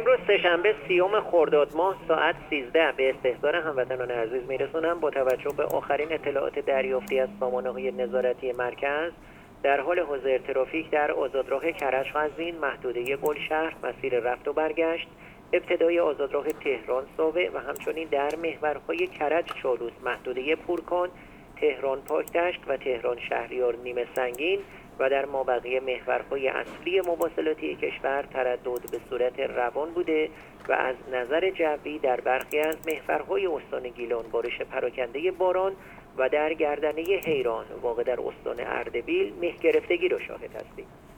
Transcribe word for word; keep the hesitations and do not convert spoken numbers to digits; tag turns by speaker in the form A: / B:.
A: امروز سه‌شنبه سیوم خرداد ماه ساعت سیزده به استحضار هموطنان عزیز میرسونم. با توجه به آخرین اطلاعات دریافتی از سامانه‌های نظارتی مرکز، در حال حاضر ترافیک در آزادراه کرج قزوین، محدوده گلشهر، مسیر رفت و برگشت، ابتدای آزادراه تهران ساوه و همچنین در محورهای کرج چالوس، محدوده پورکان، تهران پاکدشت و تهران شهریار نیمه سنگین و در مابقی محورهای اصلی مواصلاتی کشور تردد به صورت روان بوده و از نظر جوی در برخی از محورهای استان گیلان بارش پراکنده باران و در گردنه حیران واقع در استان اردبیل مه گرفتگی را شاهد هستیم.